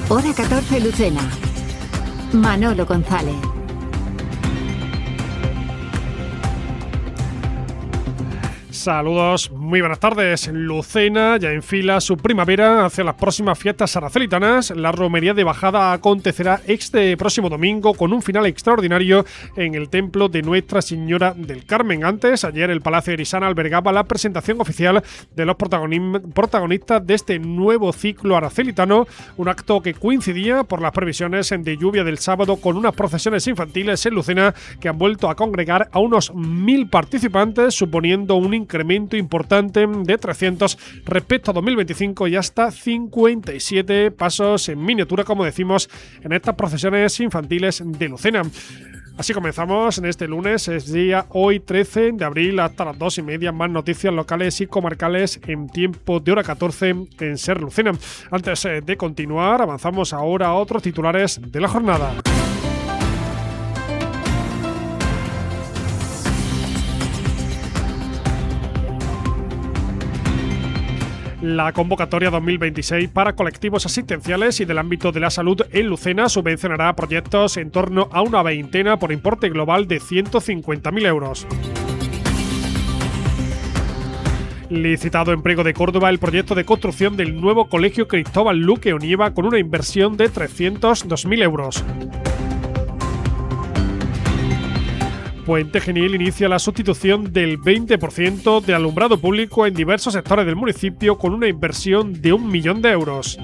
Hora 14 Lucena. Manolo González. Saludos, muy buenas tardes. Lucena ya enfila su primavera hacia las próximas fiestas saracelitanas. La romería de bajada acontecerá este próximo domingo con un final extraordinario en el templo de Nuestra Señora del Carmen. Antes, ayer el Palacio de Erisana albergaba la presentación oficial de los protagonistas de este nuevo ciclo aracelitano, un acto que coincidía por las previsiones de lluvia del sábado con unas procesiones infantiles en Lucena que han vuelto a congregar a unos 1.000 participantes, suponiendo un incremento importante de 300 respecto a 2025 y hasta 57 pasos en miniatura, como decimos, en estas procesiones infantiles de Lucena. Así comenzamos en este lunes, es día hoy 13 de abril hasta las 2:30, más noticias locales y comarcales en tiempo de hora 14 en Ser Lucena. Antes de continuar, avanzamos ahora a otros titulares de la jornada. La convocatoria 2026 para colectivos asistenciales y del ámbito de la salud en Lucena subvencionará proyectos en torno a una veintena por importe global de 150.000 euros. Licitado en Priego de Córdoba el proyecto de construcción del nuevo Colegio Cristóbal Luque Onieva con una inversión de 302.000 euros. Puente Genil inicia la sustitución del 20% de alumbrado público en diversos sectores del municipio con una inversión de 1 millón de euros.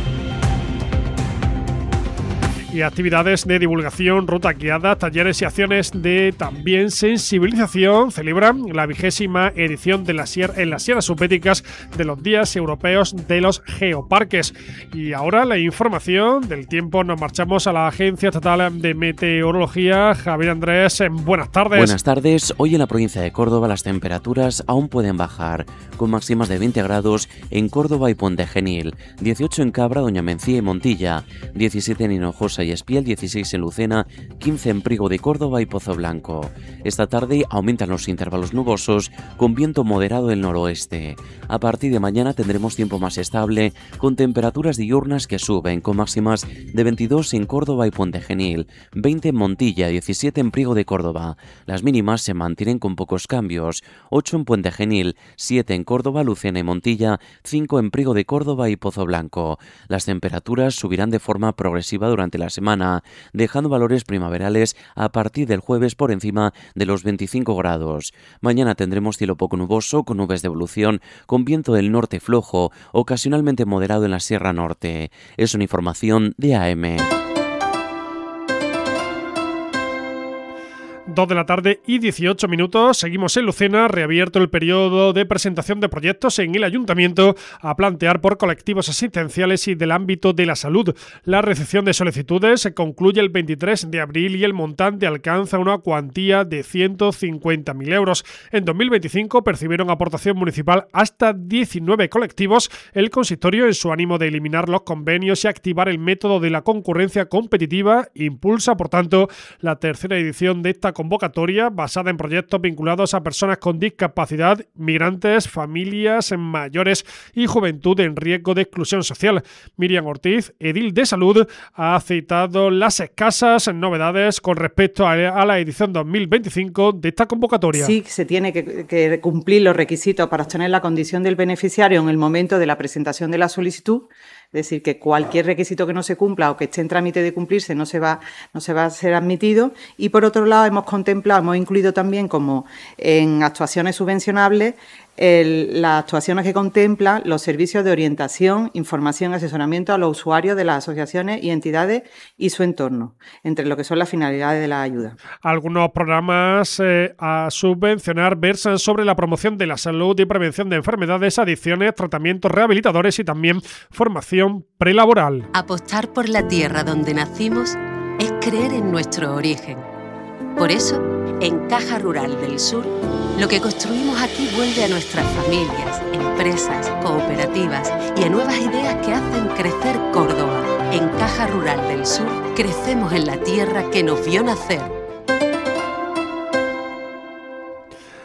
Y actividades de divulgación, rutas guiadas, talleres y acciones de también sensibilización celebran la 20ª edición de en las Sierras Subéticas de los Días Europeos de los Geoparques. Y ahora la información del tiempo, nos marchamos a la Agencia Estatal de Meteorología. Javier Andrés, buenas tardes. Buenas tardes. Hoy en la provincia de Córdoba las temperaturas aún pueden bajar, con máximas de 20 grados en Córdoba y Puente Genil, 18 en Cabra, Doña Mencía y Montilla, 17 en Hinojosa y Espiel, 16 en Lucena, 15 en Priego de Córdoba y Pozo Blanco. Esta tarde aumentan los intervalos nubosos con viento moderado del noroeste. A partir de mañana tendremos tiempo más estable, con temperaturas diurnas que suben, con máximas de 22 en Córdoba y Puente Genil, 20 en Montilla, 17 en Priego de Córdoba. Las mínimas se mantienen con pocos cambios, 8 en Puente Genil, 7 en Córdoba, Lucena y Montilla, 5 en Priego de Córdoba y Pozo Blanco. Las temperaturas subirán de forma progresiva durante la semana, dejando valores primaverales a partir del jueves por encima de los 25 grados. Mañana tendremos cielo poco nuboso con nubes de evolución, con viento del norte flojo, ocasionalmente moderado en la Sierra Norte. Es una información de AM. 2 de la tarde y 18 minutos. Seguimos en Lucena, reabierto el periodo de presentación de proyectos en el Ayuntamiento a plantear por colectivos asistenciales y del ámbito de la salud. La recepción de solicitudes se concluye el 23 de abril y el montante alcanza una cuantía de 150.000 euros. En 2025 percibieron aportación municipal hasta 19 colectivos. El consistorio, en su ánimo de eliminar los convenios y activar el método de la concurrencia competitiva, impulsa, por tanto, la tercera edición de esta convocatoria basada en proyectos vinculados a personas con discapacidad, migrantes, familias mayores y juventud en riesgo de exclusión social. Miriam Ortiz, edil de salud, ha citado las escasas novedades con respecto a la edición 2025 de esta convocatoria. Sí, se tiene que cumplir los requisitos para obtener la condición del beneficiario en el momento de la presentación de la solicitud. Es decir, que cualquier requisito que no se cumpla o que esté en trámite de cumplirse no se va a ser admitido. Y por otro lado, hemos incluido también como en actuaciones subvencionables las actuaciones que contemplan los servicios de orientación, información y asesoramiento a los usuarios de las asociaciones y entidades y su entorno, entre lo que son las finalidades de la ayuda. Algunos programas a subvencionar versan sobre la promoción de la salud y prevención de enfermedades, adicciones, tratamientos rehabilitadores y también formación prelaboral. Apostar por la tierra donde nacimos es creer en nuestro origen. Por eso, en Caja Rural del Sur, lo que construimos aquí vuelve a nuestras familias, empresas, cooperativas y a nuevas ideas que hacen crecer Córdoba. En Caja Rural del Sur, crecemos en la tierra que nos vio nacer.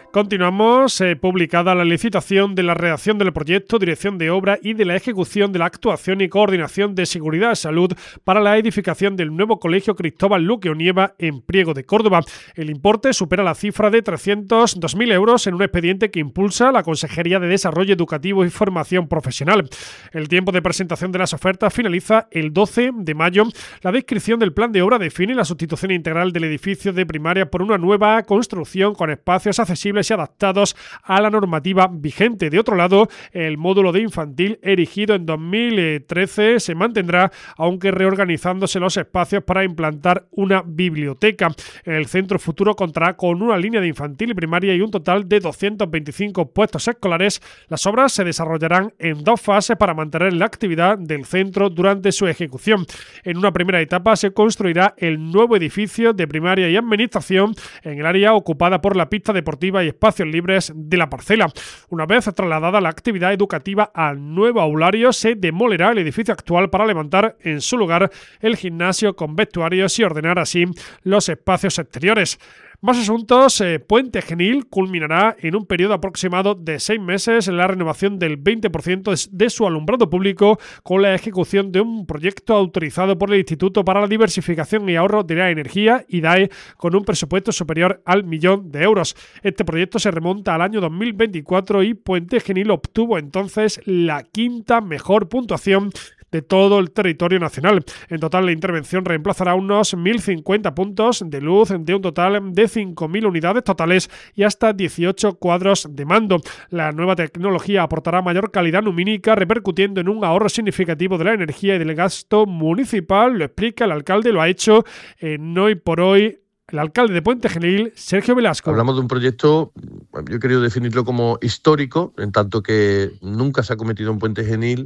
Continuamos, publicada la licitación de la redacción del proyecto, dirección de obra y de la ejecución de la actuación y coordinación de seguridad y salud para la edificación del nuevo Colegio Cristóbal Luque Onieva en Priego de Córdoba. El importe supera la cifra de 302.000 euros en un expediente que impulsa la Consejería de Desarrollo Educativo y Formación Profesional. El tiempo de presentación de las ofertas finaliza el 12 de mayo. La descripción del plan de obra define la sustitución integral del edificio de primaria por una nueva construcción con espacios accesibles y adaptados a la normativa vigente. De otro lado, el módulo de infantil erigido en 2013 se mantendrá, aunque reorganizándose los espacios para implantar una biblioteca. El centro futuro contará con una línea de infantil y primaria y un total de 225 puestos escolares. Las obras se desarrollarán en 2 fases para mantener la actividad del centro durante su ejecución. En una primera etapa se construirá el nuevo edificio de primaria y administración en el área ocupada por la pista deportiva y espacios libres de la parcela. Una vez trasladada la actividad educativa al nuevo aulario, se demolerá el edificio actual para levantar en su lugar el gimnasio con vestuarios y ordenar así los espacios exteriores. Más asuntos. Puente Genil culminará en un periodo aproximado de 6 meses la renovación del 20% de su alumbrado público con la ejecución de un proyecto autorizado por el Instituto para la Diversificación y Ahorro de la Energía, IDAE, con un presupuesto superior al 1 millón de euros. Este proyecto se remonta al año 2024 y Puente Genil obtuvo entonces la 5ª mejor puntuación de todo el territorio nacional. En total, la intervención reemplazará unos 1.050 puntos de luz de un total de 5.000 unidades totales y hasta 18 cuadros de mando. La nueva tecnología aportará mayor calidad lumínica, repercutiendo en un ahorro significativo de la energía y del gasto municipal. Lo explica el alcalde, lo ha hecho en Hoy por Hoy el alcalde de Puente Genil, Sergio Velasco. Hablamos de un proyecto, yo he querido definirlo como histórico, en tanto que nunca se ha cometido en Puente Genil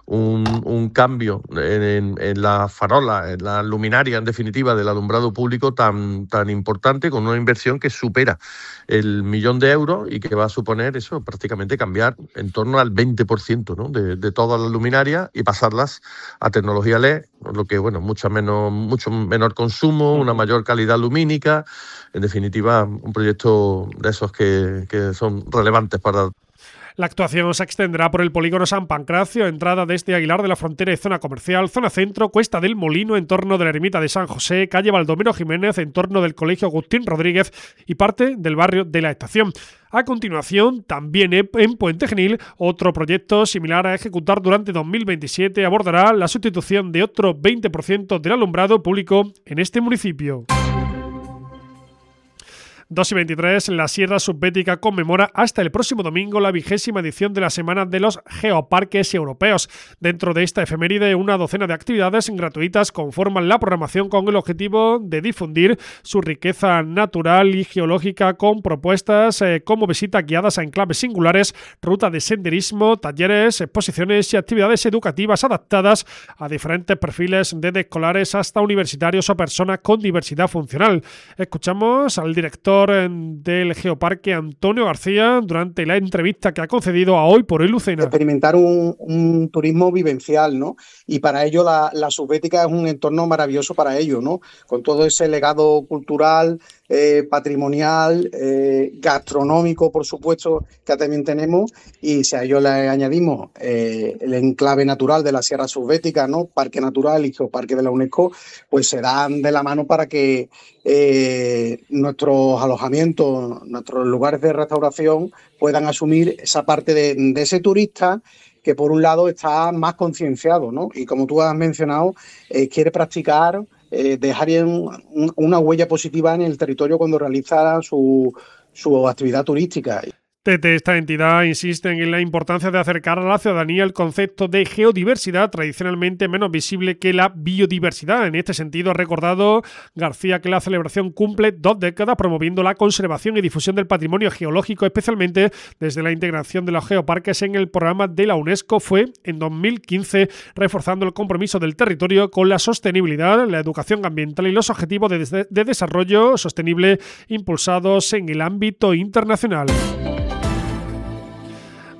un cambio en la farola, en la luminaria, en definitiva, del alumbrado público tan importante, con una inversión que supera el 1 millón de euros y que va a suponer eso, prácticamente cambiar en torno al 20%, ¿no? de todas las luminarias y pasarlas a tecnología LED, lo que, bueno, mucho menor consumo, una mayor calidad lumínica. En definitiva, un proyecto de esos que son relevantes para... La actuación se extenderá por el polígono San Pancracio, entrada desde Aguilar de la Frontera y zona comercial, zona centro, Cuesta del Molino, en torno de la ermita de San José, calle Baldomero Jiménez, en torno del Colegio Agustín Rodríguez y parte del barrio de la Estación. A continuación, también en Puente Genil, otro proyecto similar a ejecutar durante 2027 abordará la sustitución de otro 20% del alumbrado público en este municipio. 2:23, la Sierra Subbética conmemora hasta el próximo domingo la 20ª edición de la Semana de los Geoparques Europeos. Dentro de esta efeméride, una docena de actividades gratuitas conforman la programación con el objetivo de difundir su riqueza natural y geológica con propuestas como visitas guiadas a enclaves singulares, ruta de senderismo, talleres, exposiciones y actividades educativas adaptadas a diferentes perfiles desde escolares hasta universitarios o personas con diversidad funcional. Escuchamos al director del Geoparque, Antonio García, durante la entrevista que ha concedido a Hoy por Hoy Lucena. Experimentar un turismo vivencial, ¿no? Y para ello la Subbética es un entorno maravilloso para ello, ¿no? Con todo ese legado cultural, patrimonial, gastronómico, por supuesto, que también tenemos, y si a ello le añadimos el enclave natural de la Sierra Subbética, ¿no? Parque Natural y Geoparque de la UNESCO, pues se dan de la mano para que nuestros alojamientos, nuestros lugares de restauración puedan asumir esa parte de ese turista que por un lado está más concienciado, ¿no? Y como tú has mencionado, quiere practicar, dejar una huella positiva en el territorio cuando realiza su actividad turística. Desde esta entidad insisten en la importancia de acercar a la ciudadanía el concepto de geodiversidad, tradicionalmente menos visible que la biodiversidad. En este sentido, ha recordado García que la celebración cumple 2 décadas promoviendo la conservación y difusión del patrimonio geológico, especialmente desde la integración de los geoparques en el programa de la UNESCO. Fue en 2015, reforzando el compromiso del territorio con la sostenibilidad, la educación ambiental y los objetivos de desarrollo sostenible impulsados en el ámbito internacional.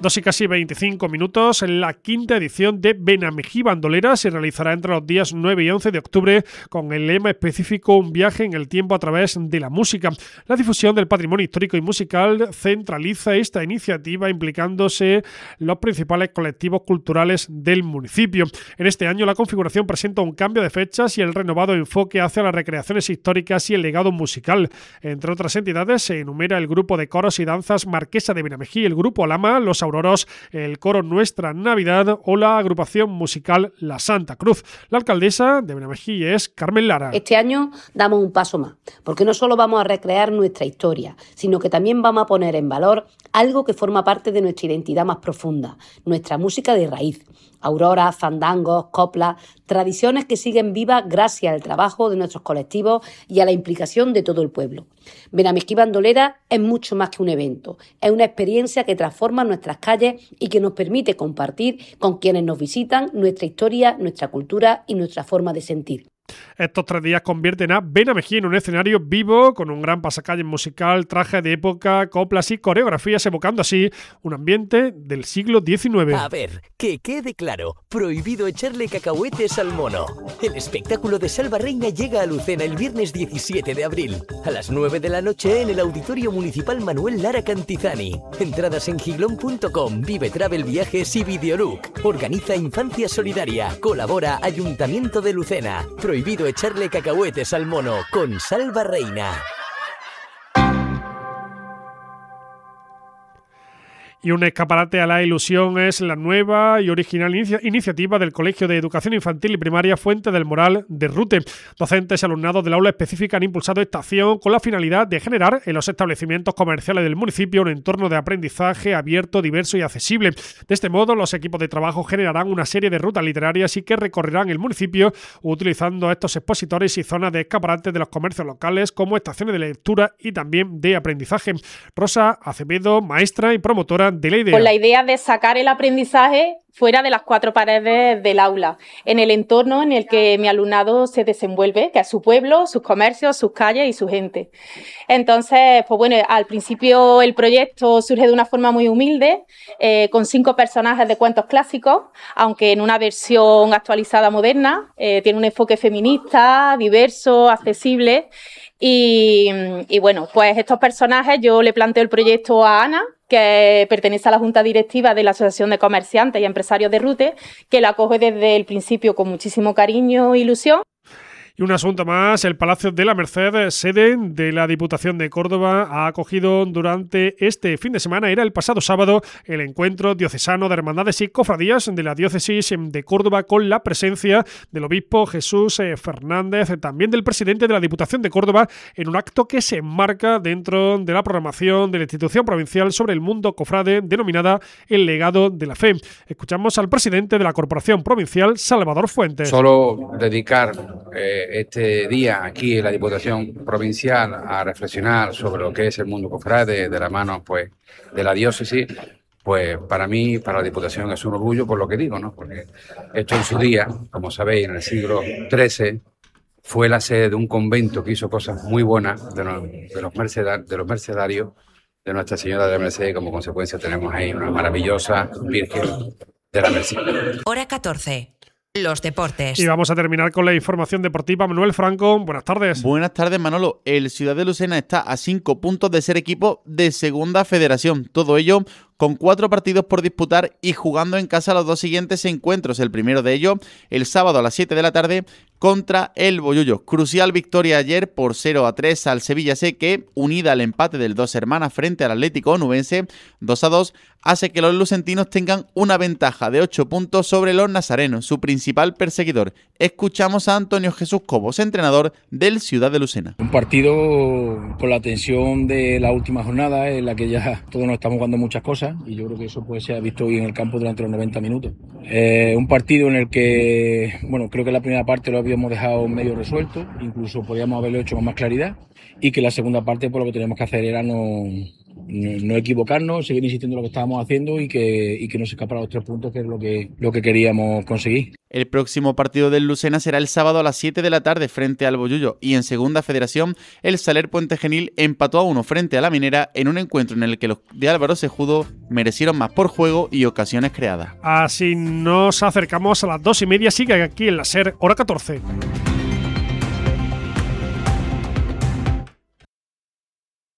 2 y casi 25 minutos. La quinta edición de Benamejí Bandolera se realizará entre los días 9 y 11 de octubre con el lema específico Un viaje en el tiempo a través de la música. La difusión del patrimonio histórico y musical centraliza esta iniciativa implicándose los principales colectivos culturales del municipio. En este año la configuración presenta un cambio de fechas y el renovado enfoque hacia las recreaciones históricas y el legado musical. Entre otras entidades se enumera el grupo de coros y danzas Marquesa de Benamejí, el grupo Alama, Los Auroros, el coro Nuestra Navidad o la agrupación musical La Santa Cruz. La alcaldesa de Benamejí es Carmen Lara. Este año damos un paso más, porque no solo vamos a recrear nuestra historia, sino que también vamos a poner en valor algo que forma parte de nuestra identidad más profunda, nuestra música de raíz. Auroras, fandangos, coplas, tradiciones que siguen vivas gracias al trabajo de nuestros colectivos y a la implicación de todo el pueblo. Benamejí Bandolera es mucho más que un evento, es una experiencia que transforma nuestras calles y que nos permite compartir con quienes nos visitan nuestra historia, nuestra cultura y nuestra forma de sentir. Estos 3 días convierten a Benamejí en un escenario vivo con un gran pasacalles musical, traje de época, coplas y coreografías, evocando así un ambiente del siglo XIX. A ver, que quede claro, prohibido echarle cacahuetes al mono. El espectáculo de Salva Reina llega a Lucena el viernes 17 de abril, a las 9 de la noche en el Auditorio Municipal Manuel Lara Cantizani. Entradas en giglón.com, Vive Travel Viajes y Videolook. Organiza Infancia Solidaria, colabora Ayuntamiento de Lucena. Prohibido echarle cacahuetes al mono con Salva Reina. Y un escaparate a la ilusión es la nueva y original iniciativa del Colegio de Educación Infantil y Primaria Fuente del Moral de Rute. Docentes y alumnados del aula específica han impulsado esta acción con la finalidad de generar en los establecimientos comerciales del municipio un entorno de aprendizaje abierto, diverso y accesible. De este modo, los equipos de trabajo generarán una serie de rutas literarias y que recorrerán el municipio utilizando estos expositores y zonas de escaparate de los comercios locales como estaciones de lectura y también de aprendizaje. Rosa Acevedo, maestra y promotora de la idea. Con la idea de sacar el aprendizaje fuera de las 4 paredes del aula, en el entorno en el que mi alumnado se desenvuelve, que es su pueblo, sus comercios, sus calles y su gente. Entonces, pues bueno, al principio el proyecto surge de una forma muy humilde, con 5 personajes de cuentos clásicos, aunque en una versión actualizada moderna, tiene un enfoque feminista, diverso, accesible. Y bueno, pues estos personajes yo le planteo el proyecto a Ana, que pertenece a la Junta Directiva de la Asociación de Comerciantes y Empresarios de Rute, que la acoge desde el principio con muchísimo cariño e ilusión. Y un asunto más, el Palacio de la Merced, sede de la Diputación de Córdoba, ha acogido durante este fin de semana, era el pasado sábado, el encuentro diocesano de hermandades y cofradías de la diócesis de Córdoba con la presencia del obispo Jesús Fernández, también del presidente de la Diputación de Córdoba, en un acto que se enmarca dentro de la programación de la institución provincial sobre el mundo cofrade denominada El Legado de la Fe. Escuchamos al presidente de la Corporación Provincial, Salvador Fuentes. Solo dedicar este día aquí en la Diputación Provincial a reflexionar sobre lo que es el mundo cofrade de la mano pues de la diócesis, pues para mí, para la Diputación es un orgullo por lo que digo, ¿no? Porque esto en su día, como sabéis, en el siglo XIII fue la sede de un convento que hizo cosas muy buenas de los mercedarios de Nuestra Señora de la Merced. Como consecuencia tenemos ahí una maravillosa Virgen de la Merced. Hora 14. Los deportes. Y vamos a terminar con la información deportiva. Manuel Franco, buenas tardes. Buenas tardes, Manolo. El Ciudad de Lucena está a 5 puntos de ser equipo de Segunda Federación. Todo ello con 4 partidos por disputar y jugando en casa los 2 siguientes encuentros. El primero de ellos, el sábado a las 7 de la tarde, contra el Bollullo. Crucial victoria ayer por 0-3 al Sevilla C, que, unida al empate del Dos Hermanas frente al Atlético Onubense, 2-2, hace que los lucentinos tengan una ventaja de 8 puntos sobre los nazarenos, su principal perseguidor. Escuchamos a Antonio Jesús Cobos, entrenador del Ciudad de Lucena. Un partido con la tensión de la última jornada, en la que ya todos nos estamos jugando muchas cosas, y yo creo que eso pues se ha visto hoy en el campo durante los 90 minutos. Un partido en el que, bueno, creo que la primera parte lo habíamos dejado medio resuelto, incluso podíamos haberlo hecho con más claridad, y que la segunda parte pues lo que teníamos que hacer era no no equivocarnos, seguir insistiendo en lo que estábamos haciendo y que no se escapara los 3 puntos, que es lo que queríamos conseguir. El próximo partido del Lucena será el sábado a las 7 de la tarde frente al Bollullo, y en Segunda Federación el Saler Puente Genil empató a 1 frente a la Minera en un encuentro en el que los de Álvaro Sejudo merecieron más por juego y ocasiones creadas. Así nos acercamos a las 2:30, sigue aquí en la SER, hora 14.